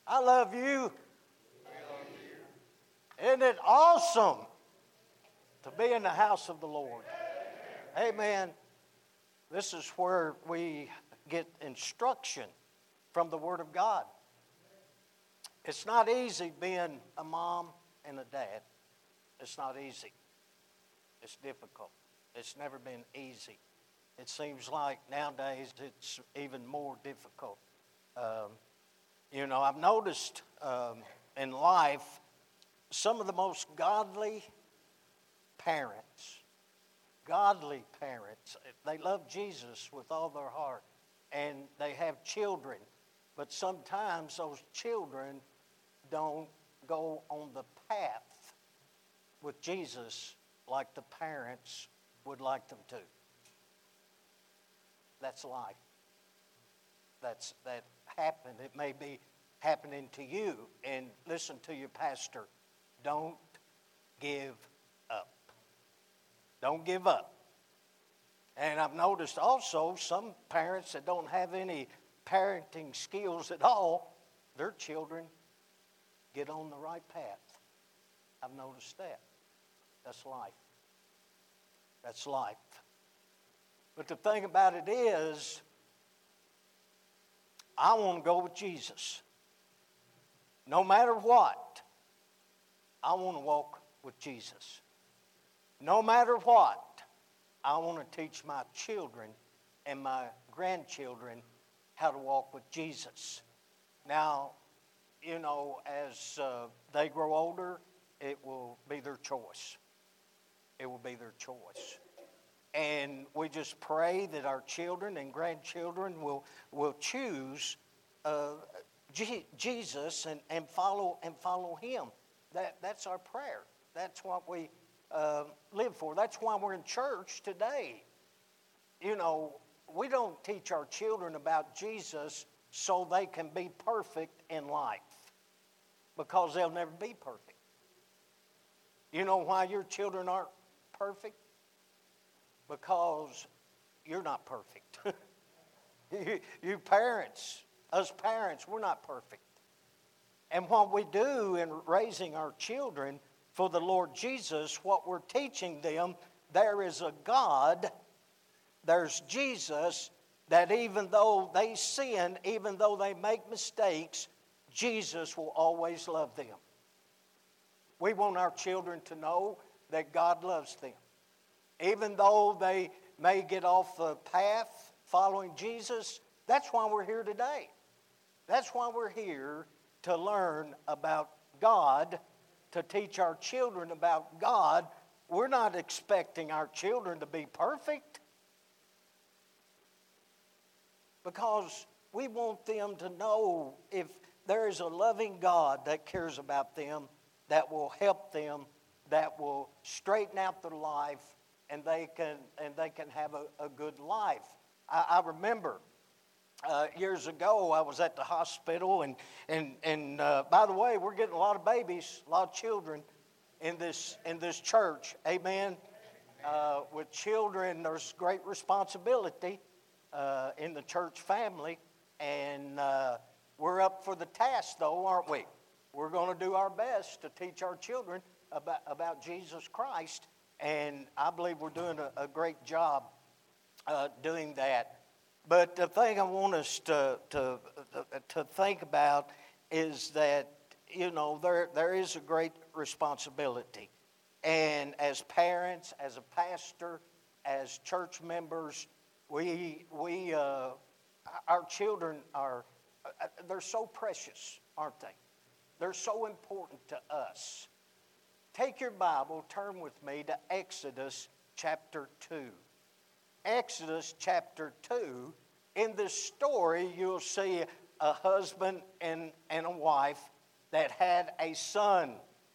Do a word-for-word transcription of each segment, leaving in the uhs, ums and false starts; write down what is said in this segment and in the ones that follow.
I love you. Isn't it awesome to be in the house of the Lord? Amen. This is where we get instruction from the Word of God. It's not easy being a mom and a dad. It's not easy. It's difficult. It's never been easy. It seems like nowadays it's even more difficult. Um, you know, I've noticed um, in life some of the most godly parents, godly parents, they love Jesus with all their heart, and they have children, but sometimes those children don't go on the path with Jesus like the parents would like them to. That's life. That's that happened. It may be happening to you. And listen to your pastor. Don't give up. Don't give up. And I've noticed also some parents that don't have any parenting skills at all, their children get on the right path. I've noticed that. That's life. That's life. But the thing about it is, I want to go with Jesus. No matter what, I want to walk with Jesus. No matter what, I want to teach my children and my grandchildren how to walk with Jesus. Now, you know, as uh, they grow older, it will be their choice. It will be their choice. And we just pray that our children and grandchildren will will choose uh, G- Jesus and, and follow and follow Him. That that's our prayer. That's what we uh, live for. That's why we're in church today. You know, we don't teach our children about Jesus so they can be perfect in life, because they'll never be perfect. You know why your children aren't perfect? Because you're not perfect. you, you parents, us parents, we're not perfect. And what we do in raising our children for the Lord Jesus, what we're teaching them, there is a God, there's Jesus, that even though they sin, even though they make mistakes, Jesus will always love them. We want our children to know that God loves them. Even though they may get off the path following Jesus, that's why we're here today. That's why we're here, to learn about God, to teach our children about God. We're not expecting our children to be perfect, because we want them to know if there is a loving God that cares about them, that will help them, that will straighten out their life, and they can and they can have a, a good life. I, I remember uh, years ago I was at the hospital, and and and uh, by the way, we're getting a lot of babies, a lot of children in this in this church. Amen. Uh, with children, there's great responsibility uh, in the church family, and uh, we're up for the task, though, aren't we? We're going to do our best to teach our children about about Jesus Christ. And I believe we're doing a, a great job uh, doing that. But the thing I want us to, to to think about is that, you know, there there is a great responsibility. And as parents, as a pastor, as church members, we we uh, our children are they're so precious, aren't they? They're so important to us. Take your Bible, turn with me to Exodus chapter two. Exodus chapter two, in this story you'll see a husband and, and a wife that had a son.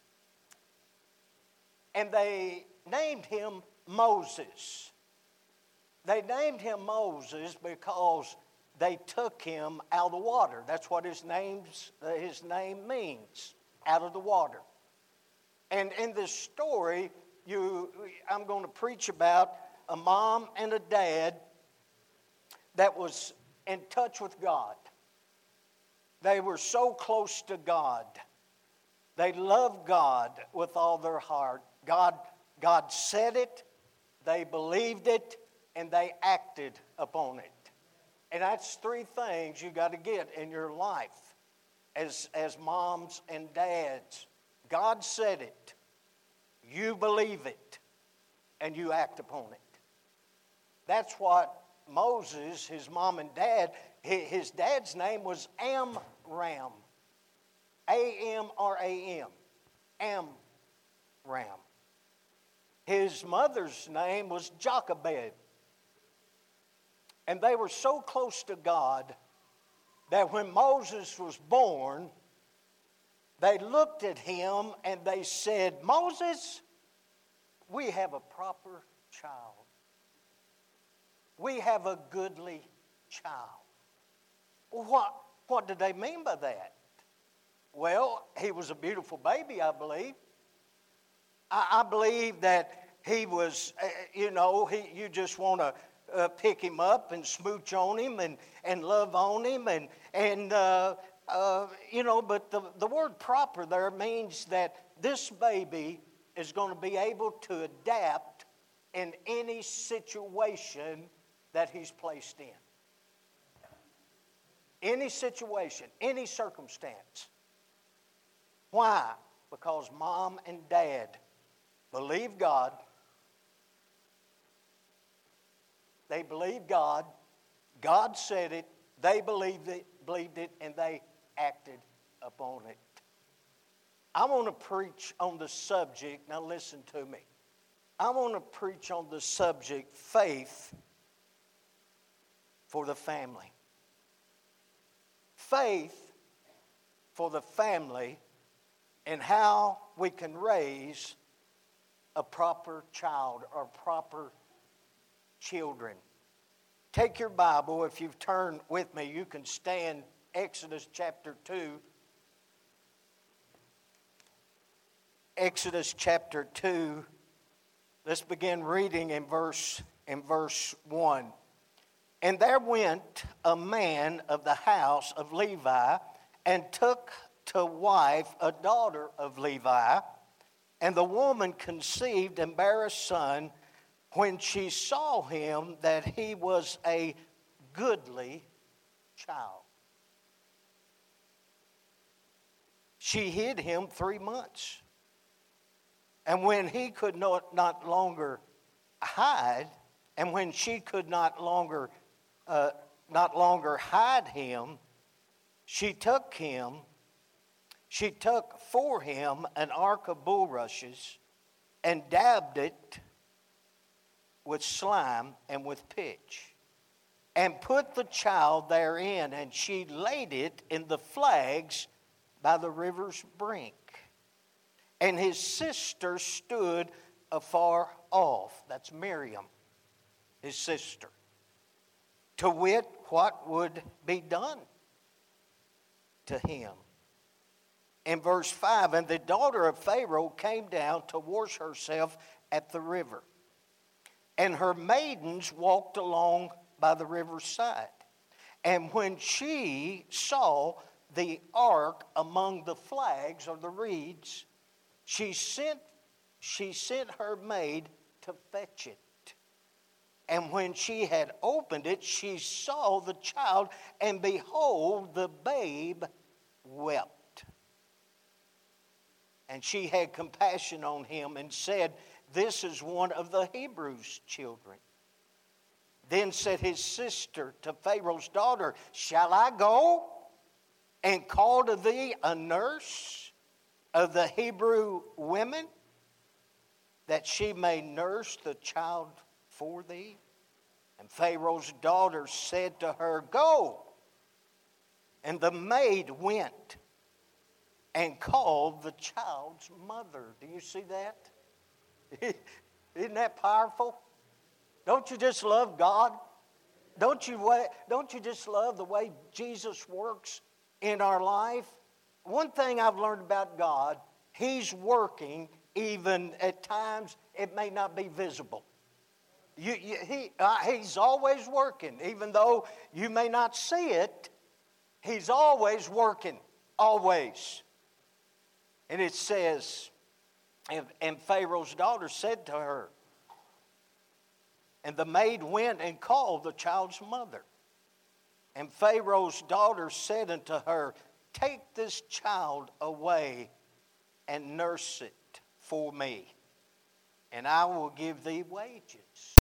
And they named him Moses. They named him Moses because they took him out of the water. That's what his, name's, his name means, out of the water. And in this story, you, I'm going to preach about a mom and a dad that was in touch with God. They were so close to God. They loved God with all their heart. God, God said it, they believed it, and they acted upon it. And that's three things you got to get in your life as, as moms and dads. God said it, you believe it, and you act upon it. That's what Moses, his mom and dad, his dad's name was Amram. A M R A M. Amram. His mother's name was Jochebed. And they were so close to God that when Moses was born, they looked at him and they said, Moses, we have a proper child. We have a goodly child. What, what did they mean by that? Well, he was a beautiful baby, I believe. I, I believe that he was, uh, you know, he, you just want to uh, pick him up and smooch on him and, and love on him. And, and uh, uh, you know, but the, the word proper there means that this baby is going to be able to adapt in any situation that he's placed in. Any situation, any circumstance. Why? Because mom and dad believe God. They believed God. God said it. They believed it, believed it, and they acted upon it. I want to preach on the subject. Now listen to me. I want to preach on the subject, faith for the family. Faith for the family and how we can raise a proper child or proper children. Take your Bible. If you've turned with me, you can stand Exodus chapter two. Exodus chapter two. Let's begin reading in verse, in verse one. And there went a man of the house of Levi and took to wife a daughter of Levi. And the woman conceived and bare a son when she saw him that he was a goodly child. She hid him three months. And when he could not, not longer hide, and when she could not longer uh, not longer hide him, she took him, she took for him an ark of bulrushes and dabbed it with slime and with pitch, and put the child therein, and she laid it in the flags by the river's brink. And his sister stood afar off. That's Miriam, his sister. To wit, what would be done to him. In verse five, and the daughter of Pharaoh came down to wash herself at the river. And her maidens walked along by the river's side. And when she saw the ark among the flags or the reeds, she sent, she sent her maid to fetch it. And when she had opened it, she saw the child, and behold, the babe wept. And she had compassion on him and said, this is one of the Hebrews' children. Then said his sister to Pharaoh's daughter, shall I go and call to thee a nurse of the Hebrew women, that she may nurse the child for thee? And Pharaoh's daughter said to her, go. And the maid went and called the child's mother. Do you see that? Isn't that powerful? Don't you just love God? Don't you, don't you just love the way Jesus works in our life? One thing I've learned about God, He's working even at times it may not be visible. You, you, he, uh, he's always working, even though you may not see it. He's always working, always. And it says, and, and Pharaoh's daughter said to her, and the maid went and called the child's mother. And Pharaoh's daughter said unto her, take this child away and nurse it for me, and I will give thee wages.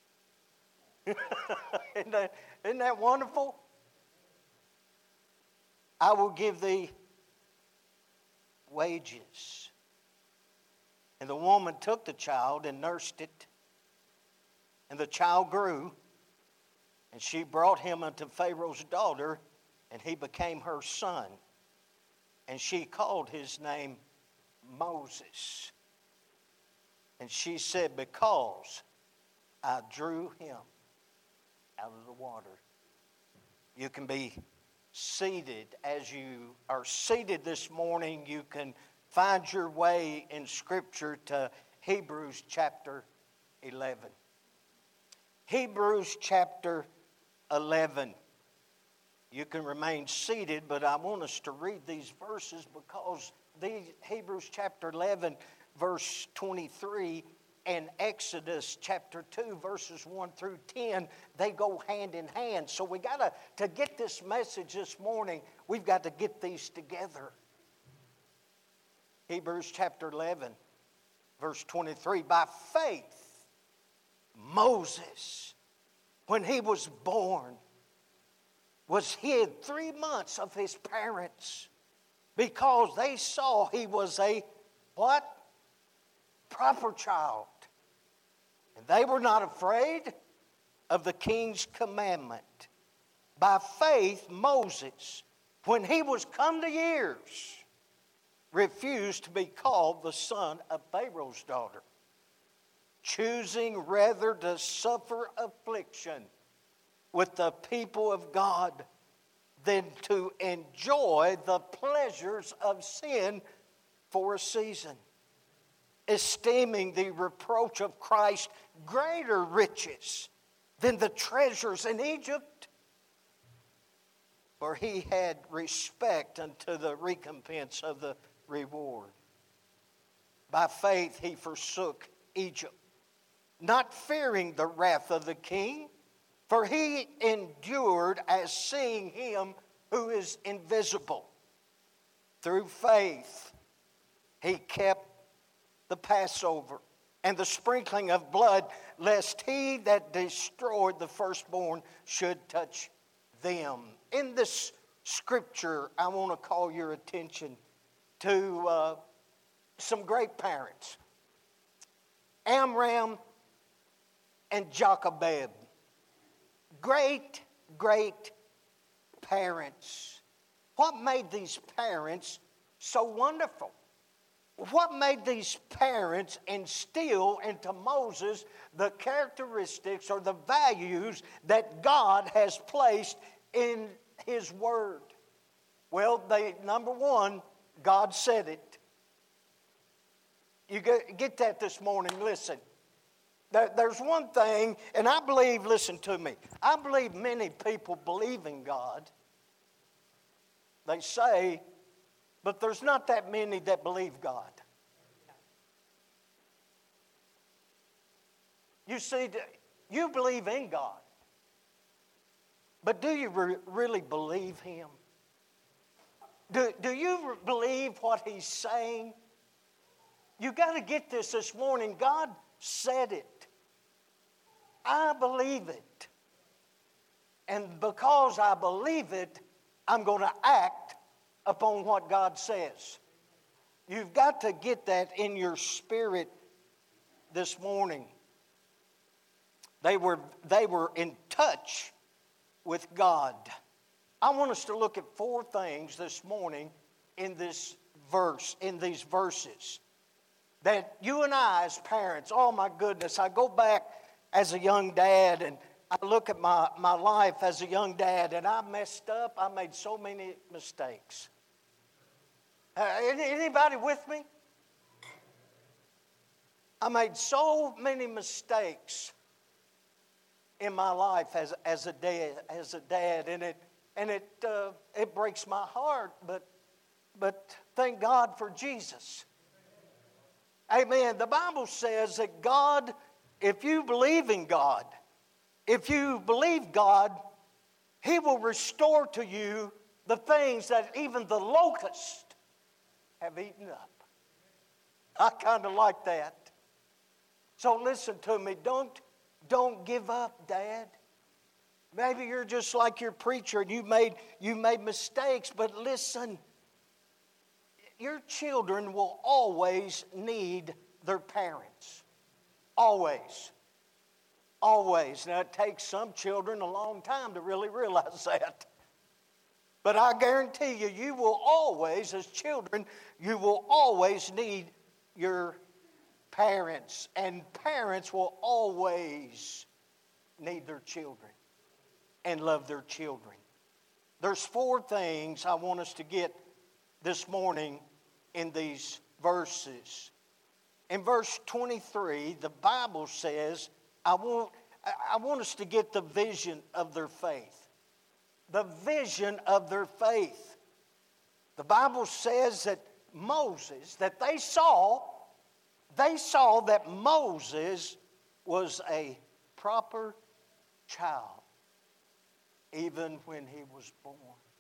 isn't, that, isn't that wonderful? I will give thee wages. And the woman took the child and nursed it. And the child grew, and she brought him unto Pharaoh's daughter, and he became her son. And she called his name Moses. And she said, because I drew him out of the water. You can be seated. As you are seated this morning, you can find your way in Scripture to Hebrews chapter eleven. Hebrews chapter eleven. You can remain seated, but I want us to read these verses because these Hebrews chapter eleven, verse twenty-three, and Exodus chapter two, verses one through ten, they go hand in hand. So we got to, to get this message this morning, we've got to get these together. Hebrews chapter eleven, verse twenty-three, by faith, Moses, when he was born, was hid three months of his parents because they saw he was a what? Proper child. And they were not afraid of the king's commandment. By faith, Moses, when he was come to years, refused to be called the son of Pharaoh's daughter, choosing rather to suffer affliction with the people of God than to enjoy the pleasures of sin for a season, esteeming the reproach of Christ greater riches than the treasures in Egypt, for he had respect unto the recompense of the reward. By faith he forsook Egypt, not fearing the wrath of the king, for he endured as seeing him who is invisible. Through faith he kept the Passover and the sprinkling of blood, lest he that destroyed the firstborn should touch them. In this scripture, I want to call your attention to uh, some great parents. Amram and Jochebed. Great, great parents. What made these parents so wonderful? What made these parents instill into Moses the characteristics or the values that God has placed in His Word? Well, they, number one, God said it. You get, get that this morning. Listen, there, there's one thing, and I believe, listen to me, I believe many people believe in God. They say, but there's not that many that believe God. You see, you believe in God, but do you re- really believe Him? Do, do you re- believe what He's saying? You got to get this this morning. God said it. I believe it. And because I believe it, I'm going to act upon what God says. You've got to get that in your spirit this morning. They were, they were in touch with God. I want us to look at four things this morning in this verse, in these verses, that you and I as parents, oh my goodness, I go back as a young dad and I look at my, my life as a young dad and I messed up. I made so many mistakes. Uh, anybody with me? I made so many mistakes in my life as, as, a dad, as a dad, and it, And it, uh, it breaks my heart, but, but thank God for Jesus. Amen. The Bible says that God, if you believe in God, if you believe God, He will restore to you the things that even the locust have eaten up. I kind of like that. So listen to me. Don't, don't give up, Dad. Maybe you're just like your preacher and you made, you made mistakes, but listen. Your children will always need their parents. Always. Always. Now, it takes some children a long time to really realize that. But I guarantee you, you will always, as children, you will always need your parents. And parents will always need their children and love their children. There's four things I want us to get this morning in these verses. In verse twenty-three, the Bible says, I want, I want us to get the vision of their faith. The vision of their faith. The Bible says that Moses, that they saw, they saw that Moses was a proper child, even when he was born.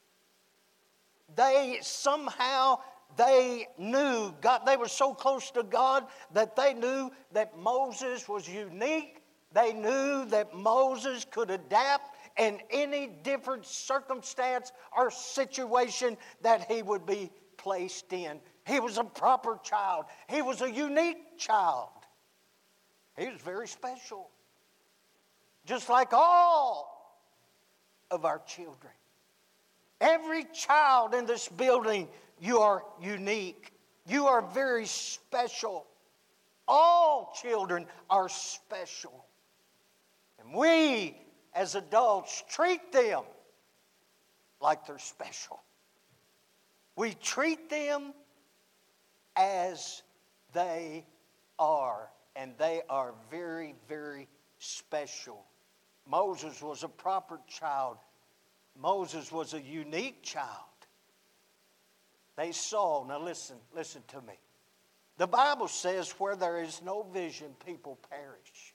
They somehow, they knew God. They were so close to God that they knew that Moses was unique. They knew that Moses could adapt in any different circumstance or situation that he would be placed in. He was a proper child. He was a unique child. He was very special. Just like all of our children. Every child in this building, you are unique. You are very special. All children are special. And we, as adults, treat them like they're special. We treat them as they are. And they are very, very special. Moses was a proper child. Moses was a unique child. They saw, now listen, listen to me. The Bible says where there is no vision, people perish.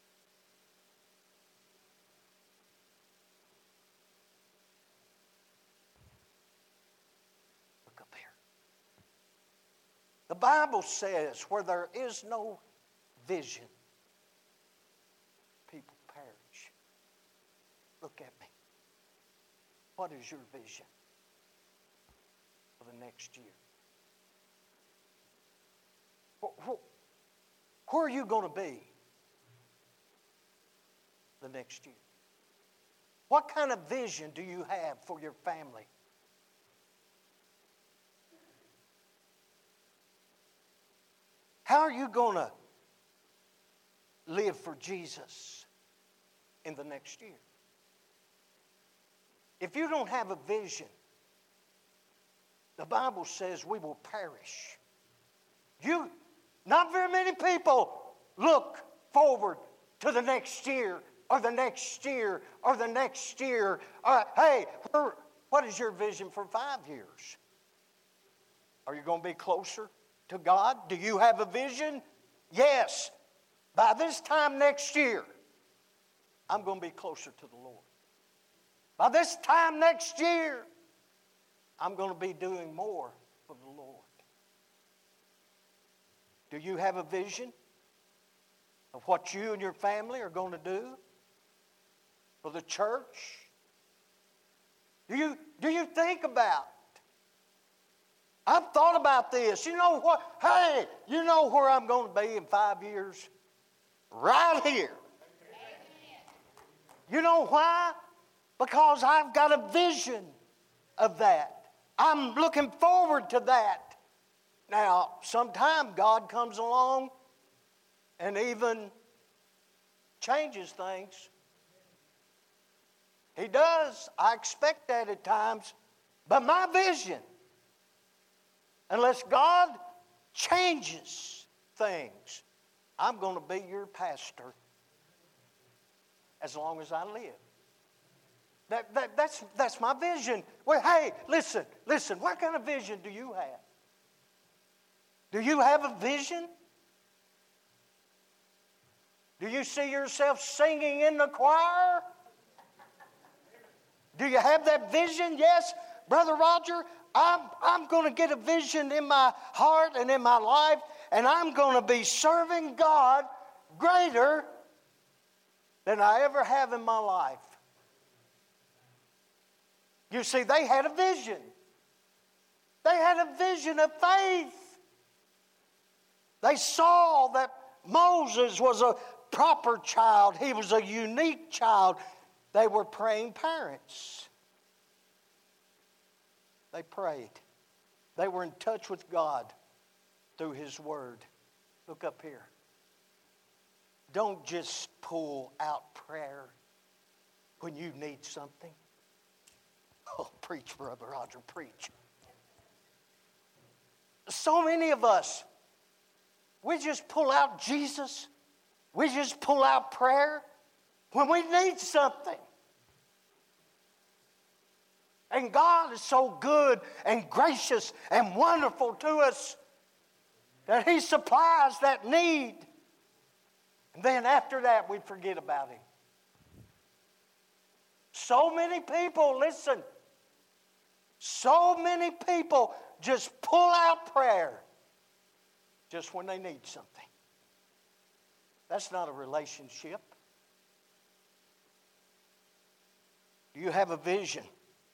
Look up here. The Bible says where there is no vision, people perish. Look at me. What is your vision for the next year? Where are you going to be the next year? What kind of vision do you have for your family? How are you going to live for Jesus in the next year? If you don't have a vision, the Bible says we will perish. You, not very many people look forward to the next year or the next year or the next year. Uh, hey, what is your vision for five years? Are you going to be closer to God? Do you have a vision? Yes. By this time next year, I'm going to be closer to the Lord. By this time next year, I'm going to be doing more for the Lord. Do you have a vision of what you and your family are going to do for the church? Do you, do you think about it? I've thought about this. You know what? Hey, you know where I'm going to be in five years? Right here. You know why? Because I've got a vision of that. I'm looking forward to that. Now, sometime God comes along and even changes things. He does. I expect that at times. But my vision, unless God changes things, I'm going to be your pastor as long as I live. That, that, that's, that's my vision. Well, hey, listen, listen, what kind of vision do you have? Do you have a vision? Do you see yourself singing in the choir? Do you have that vision? Yes, Brother Roger, I'm, I'm going to get a vision in my heart and in my life, and I'm going to be serving God greater than I ever have in my life. You see, they had a vision. They had a vision of faith. They saw that Moses was a proper child. He was a unique child. They were praying parents. They prayed. They were in touch with God through His Word. Look up here. Don't just pull out prayer when you need something. Oh, preach, Brother Roger, preach. So many of us, we just pull out Jesus. We just pull out prayer when we need something. And God is so good and gracious and wonderful to us that He supplies that need. And then after that, we forget about Him. So many people, listen, so many people just pull out prayer just when they need something. That's not a relationship. Do you have a vision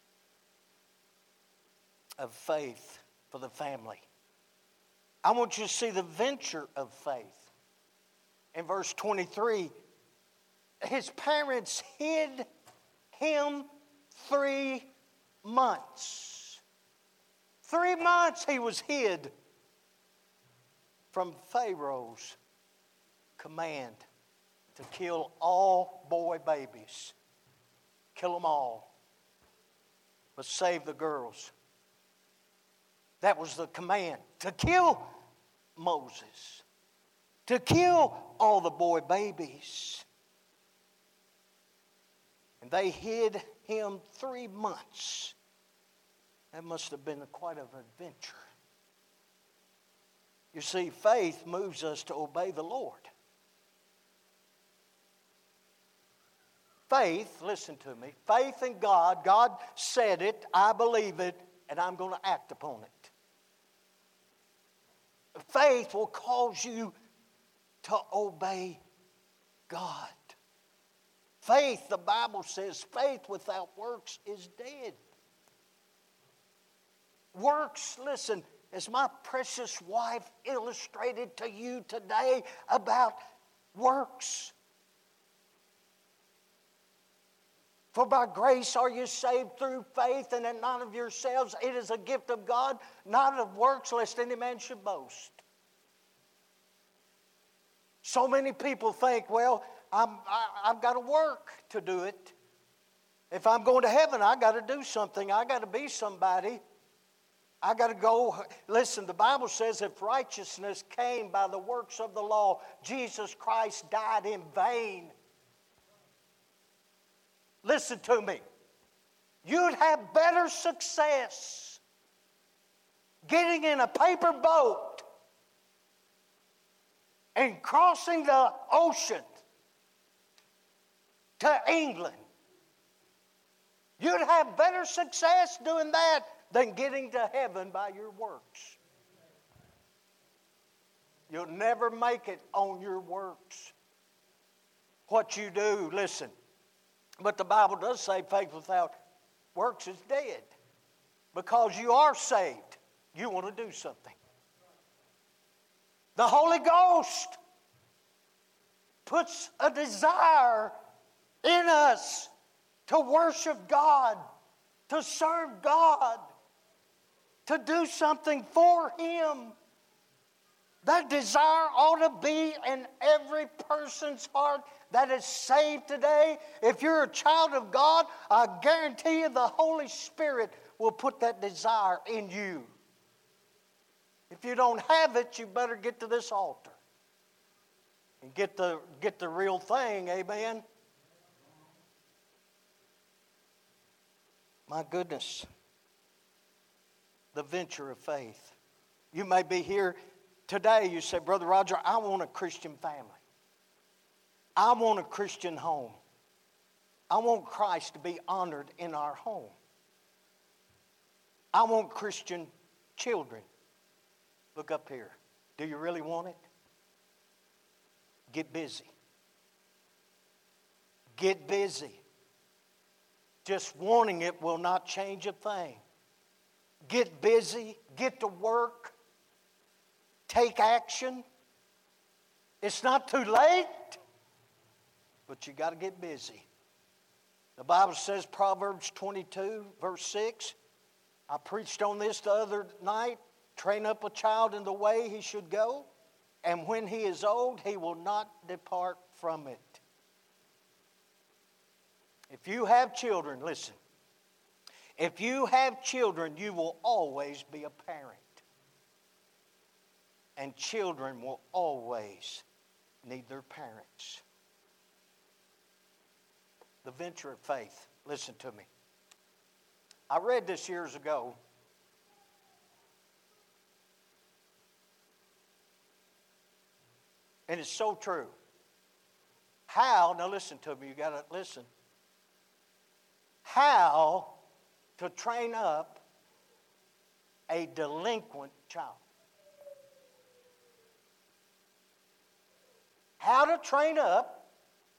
of faith for the family? I want you to see the venture of faith. In verse twenty-three, his parents hid him three months. Three months he was hid from Pharaoh's command to kill all boy babies. Kill them all, but save the girls. That was the command, to kill Moses, to kill all the boy babies. And they hid him three months. That must have been quite an adventure. You see, faith moves us to obey the Lord. Faith, listen to me, faith in God, God said it, I believe it, and I'm going to act upon it. Faith will cause you to obey God. Faith, the Bible says, faith without works is dead. Works, listen, as my precious wife illustrated to you today about works. For by grace are you saved through faith, and that not of yourselves. It is a gift of God, not of works, lest any man should boast. So many people think, well, I'm, I, I've got to work to do it. If I'm going to heaven, I've got to do something. I've got to be somebody. I got to go. Listen, the Bible says if righteousness came by the works of the law, Jesus Christ died in vain. Listen to me. You'd have better success getting in a paper boat and crossing the ocean to England. You'd have better success doing that than getting to heaven by your works. You'll never make it on your works. What you do, listen. But the Bible does say faith without works is dead. Because you are saved, you want to do something. The Holy Ghost puts a desire in us to worship God, to serve God, to do something for Him. That desire ought to be in every person's heart that is saved today. If you're a child of God, I guarantee you the Holy Spirit will put that desire in you. If you don't have it, you better get to this altar and get the, get the real thing, amen? My goodness. The venture of faith. You may be here today, you say, Brother Roger, I want a Christian family. I want a Christian home. I want Christ to be honored in our home. I want Christian children. Look up here. Do you really want it? Get busy. Get busy. Just wanting it will not change a thing. Get busy. Get to work. Take action. It's not too late, but you got to get busy. The Bible says, Proverbs twenty-two, verse six. I preached on this the other night. Train up a child in the way he should go, and when he is old, he will not depart from it. If you have children, listen. If you have children, you will always be a parent. And children will always need their parents. The venture of faith. Listen to me. I read this years ago. And it's so true. How, now listen to me, you got to listen. How to train up a delinquent child. How to train up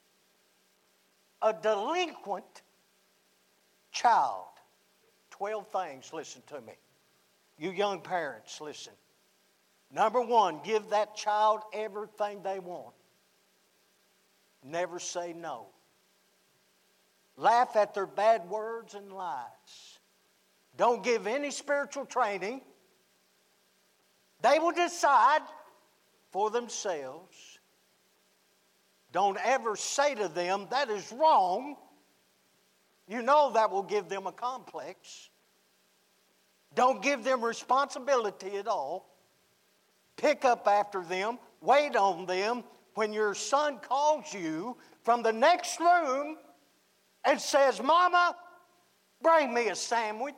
a delinquent child. Twelve things, listen to me. You young parents, listen. Number one, give that child everything they want. Never say no. Laugh at their bad words and lies. Don't give any spiritual training. They will decide for themselves. Don't ever say to them, that is wrong. You know that will give them a complex. Don't give them responsibility at all. Pick up after them. Wait on them. When your son calls you from the next room and says, Mama, bring me a sandwich.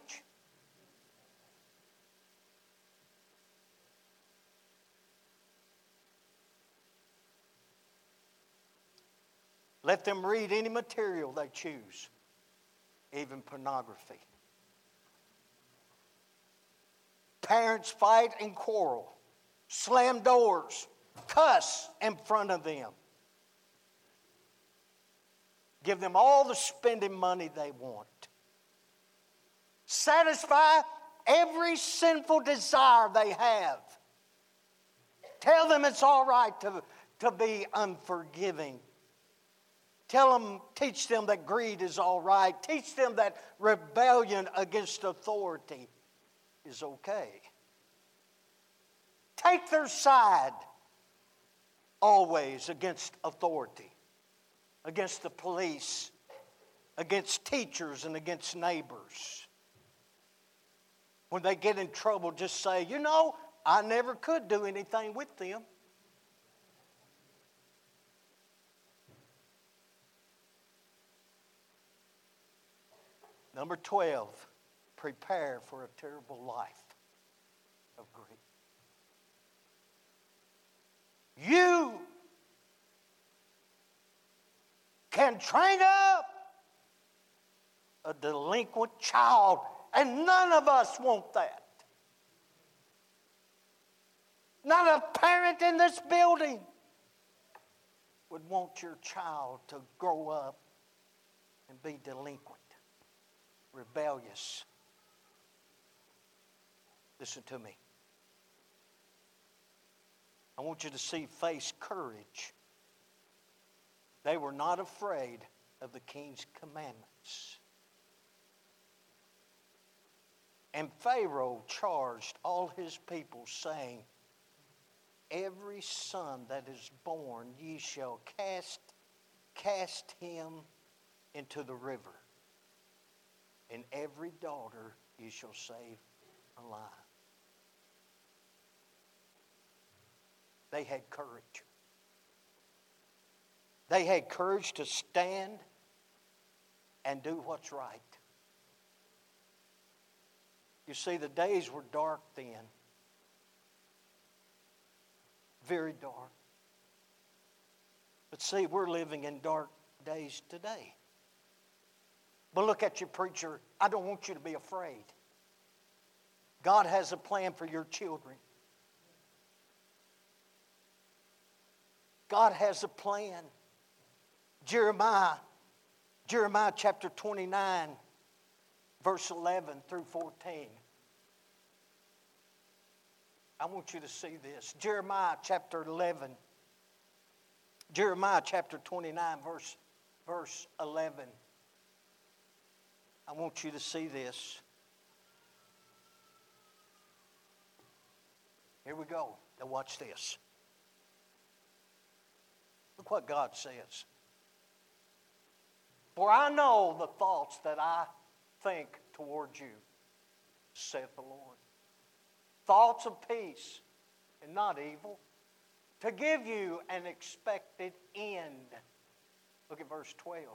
Let them read any material they choose, even pornography. Parents fight and quarrel, slam doors, cuss in front of them. Give them all the spending money they want. Satisfy every sinful desire they have. Tell them it's all right to, to be unforgiving. Tell them, teach them that greed is all right. Teach them that rebellion against authority is okay. Take their side always against authority, against the police, against teachers, and against neighbors. When they get in trouble, just say, you know, I never could do anything with them. Number twelve, prepare for a terrible life of grief. You can train up a delinquent child, and none of us want that. Not a parent in this building would want your child to grow up and be delinquent, rebellious. Listen to me. I want you to see face courage. They were not afraid of the king's commandments. And Pharaoh charged all his people, saying, every son that is born ye shall cast, cast him into the river, and every daughter ye shall save alive. They had courage. They had courage to stand and do what's right. You see, the days were dark then. Very dark. But see, we're living in dark days today. But look at you, preacher. I don't want you to be afraid. God has a plan for your children. God has a plan. Jeremiah, Jeremiah chapter twenty-nine, verse eleven through fourteen. I want you to see this. Jeremiah chapter eleven. Jeremiah chapter twenty-nine, verse, verse eleven. I want you to see this. Here we go. Now watch this. Look what God says. For I know the thoughts that I think towards you, saith the Lord. Thoughts of peace and not evil, to give you an expected end. Look at verse twelve.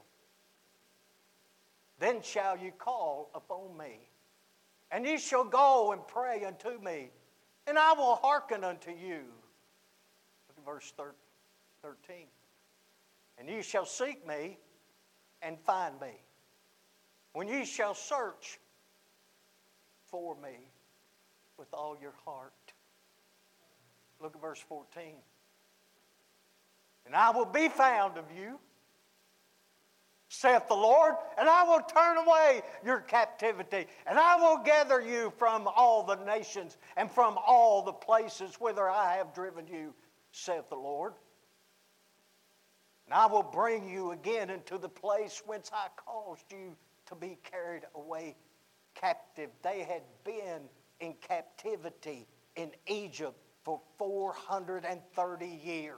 Then shall you call upon me, and ye shall go and pray unto me, and I will hearken unto you. Look at verse thirteen. And ye shall seek me and find me, when ye shall search for me with all your heart. Look at verse fourteen. And I will be found of you, saith the Lord, and I will turn away your captivity, and I will gather you from all the nations and from all the places whither I have driven you, saith the Lord. And I will bring you again into the place whence I caused you to be carried away captive. They had been in captivity in Egypt for four hundred thirty years.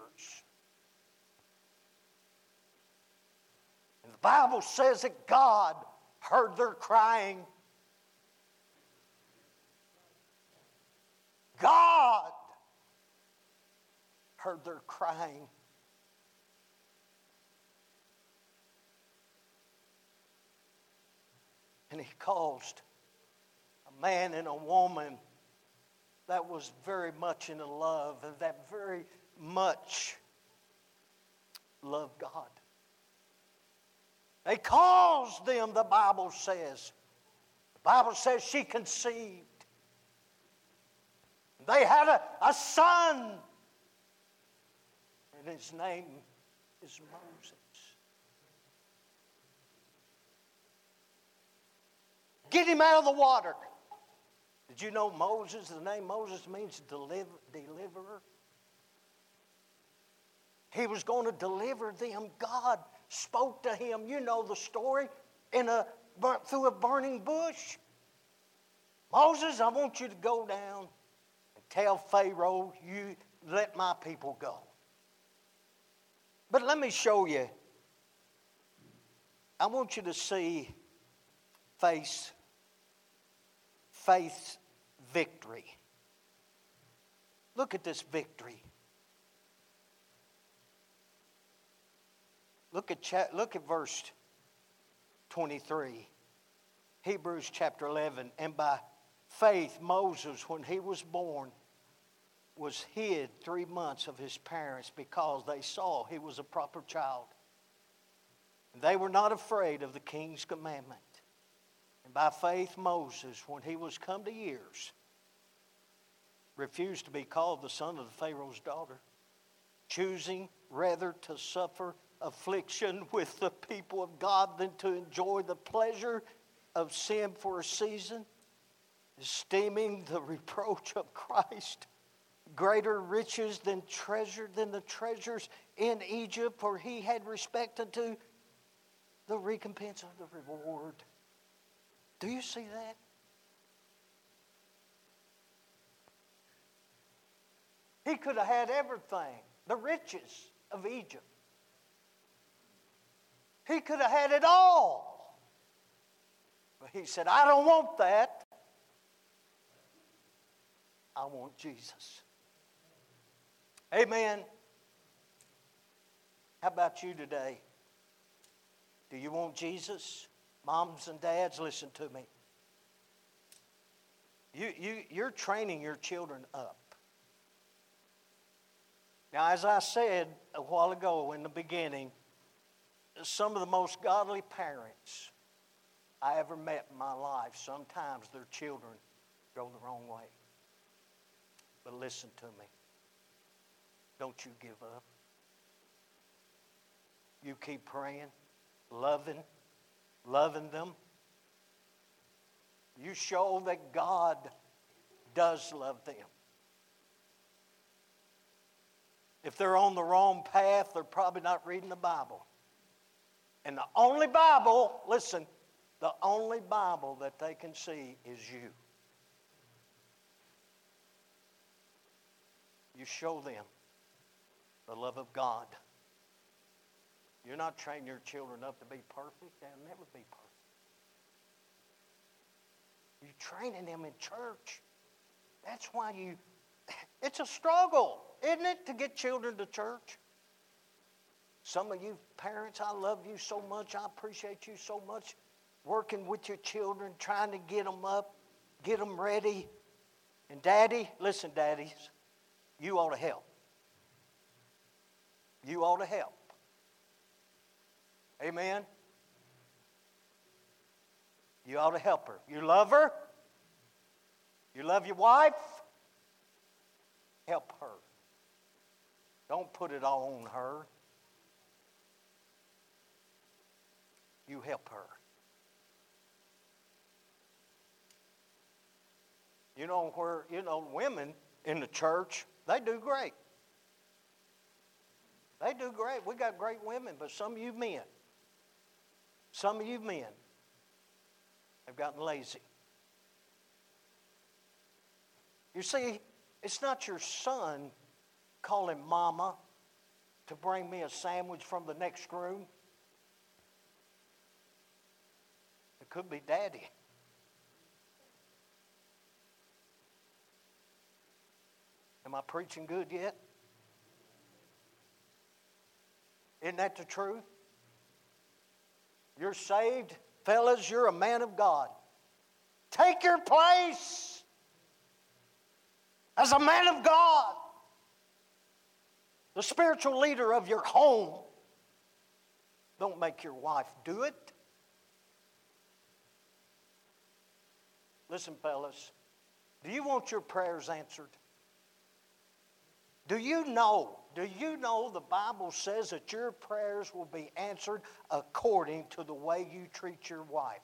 And the Bible says that God heard their crying. God heard their crying. And he caused a man and a woman that was very much in love and that very much loved God. They caused them, the Bible says. The Bible says she conceived. They had a, a son. And his name is Moses. Get him out of the water. Did you know Moses, the name Moses means deliver, deliverer? He was going to deliver them. God spoke to him. You know the story, in a through a burning bush. Moses, I want you to go down and tell Pharaoh, you let my people go. But let me show you. I want you to see face faith's victory. Look at this victory. Look at cha- look at verse twenty-three. Hebrews chapter eleven. And by faith Moses, when he was born, was hid three months of his parents because they saw he was a proper child. And they were not afraid of the king's commandment. And by faith Moses, when he was come to years, refused to be called the son of the Pharaoh's daughter, choosing rather to suffer affliction with the people of God than to enjoy the pleasure of sin for a season, esteeming the reproach of Christ greater riches than treasure than the treasures in Egypt, for he had respect unto the recompense of the reward. Do you see that? He could have had everything, the riches of Egypt. He could have had it all. But he said, I don't want that. I want Jesus. Amen. How about you today? Do you want Jesus? Moms and dads, listen to me. You, you, you're training your children up. Now, as I said a while ago in the beginning, some of the most godly parents I ever met in my life, sometimes their children go the wrong way. But listen to me. Don't you give up. You keep praying, loving, loving them. You show that God does love them. If they're on the wrong path, they're probably not reading the Bible. And the only Bible, listen, the only Bible that they can see is you. You show them the love of God. You're not training your children up to be perfect. They'll never be perfect. You're training them in church. That's why you, it's a struggle, isn't it, to get children to church? Some of you parents, I love you so much. I appreciate you so much working with your children, trying to get them up, get them ready. And Daddy, listen, daddies, you ought to help. You ought to help. Amen? You ought to help her. You love her? You love your wife? Help her. Don't put it all on her. You help her. You know where, you know, women in the church, they do great. They do great. We got great women, but some of you men, some of you men have gotten lazy. You see, it's not your son calling mama to bring me a sandwich from the next room. It could be daddy. Am I preaching good yet? Isn't that the truth? You're saved. Fellas, you're a man of God. Take your place as a man of God, the spiritual leader of your home. Don't make your wife do it. Listen, fellas, do you want your prayers answered? Do you know, do you know the Bible says that your prayers will be answered according to the way you treat your wife?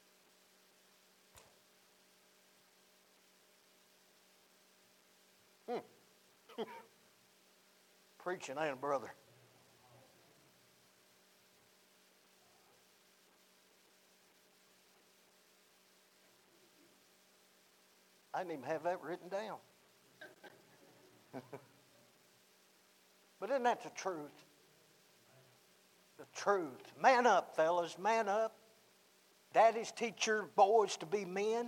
Hmm. Preaching, ain't it, brother? I didn't even have that written down. But isn't that the truth? The truth. Man up, fellas. Man up. Daddies, teach your boys to be men.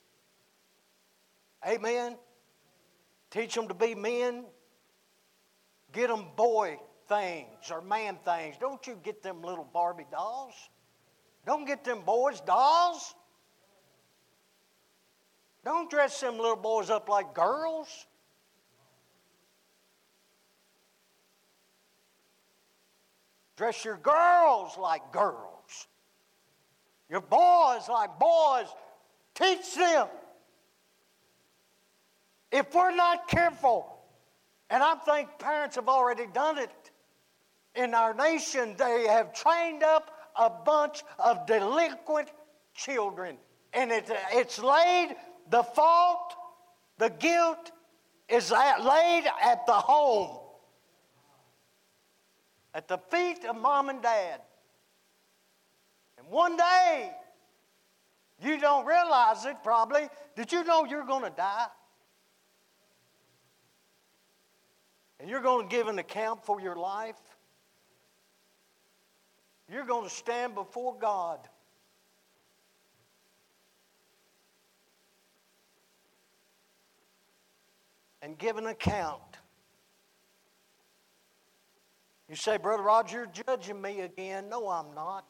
Amen. Teach them to be men. Get them boy things or man things. Don't you get them little Barbie dolls. Don't get them boys dolls. Don't dress them little boys up like girls. Dress your girls like girls. Your boys like boys. Teach them. If we're not careful, and I think parents have already done it in our nation, they have trained up a bunch of delinquent children. And it, it's laid, the fault, the guilt is at, laid at the home. At the feet of mom and dad. And one day, you don't realize it probably, did you know you're going to die? And you're going to give an account for your life? You're going to stand before God. And give an account. You say, Brother Roger, you're judging me again. No, I'm not.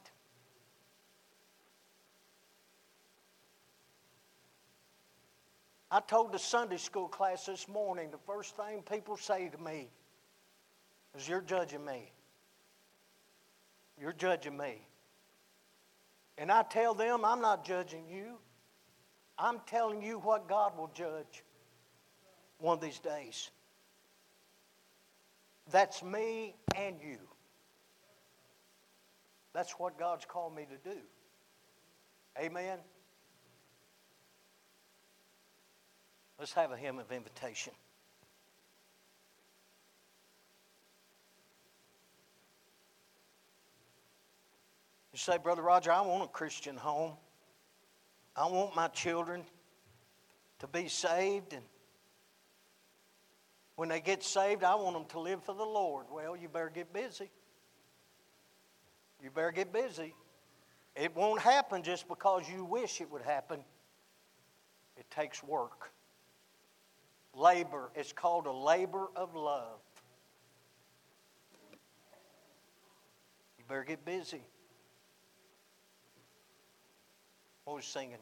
I told the Sunday school class this morning, the first thing people say to me is, you're judging me. You're judging me. And I tell them, I'm not judging you. I'm telling you what God will judge one of these days. That's me and you. That's what God's called me to do. Amen. Let's have a hymn of invitation. You say, Brother Roger, I want a Christian home. I want my children to be saved, and when they get saved, I want them to live for the Lord. Well, you better get busy. You better get busy. It won't happen just because you wish it would happen. It takes work. Labor. It's called a labor of love. You better get busy. What was singing?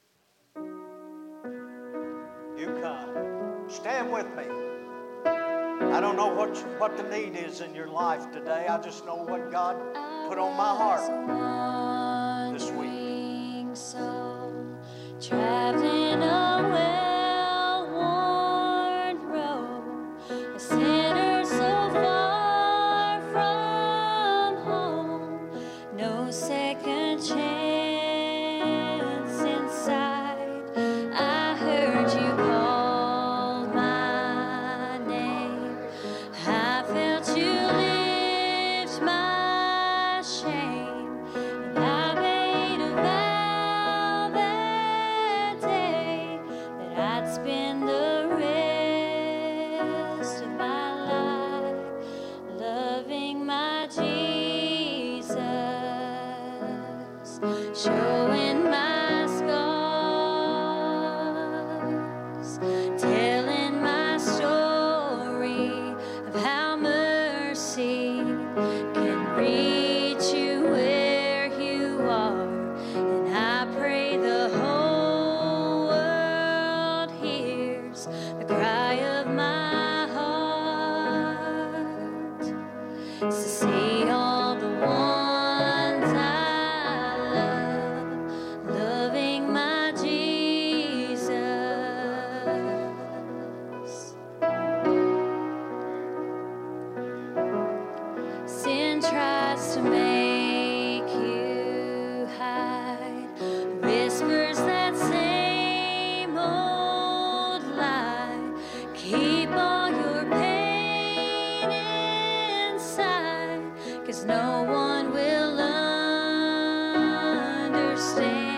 You come. Stand with me. I don't know what, what the need is in your life today. I just know what God put on my heart this week. Soul, traveling a well-worn road, a sinner so far from home, no second chance inside. I heard you call my name. I felt you lift my shame, and I made a vow that day that I'd spend the rest of my life loving my Jesus, showing my scars, telling my story of how mercy can reach you where you are. And I pray the whole world hears the cry of my heart, to see all the ones I love loving my Jesus. Sin tries to make you hide, whispers that same old lie, keep all your pain inside, 'cause no one will understand.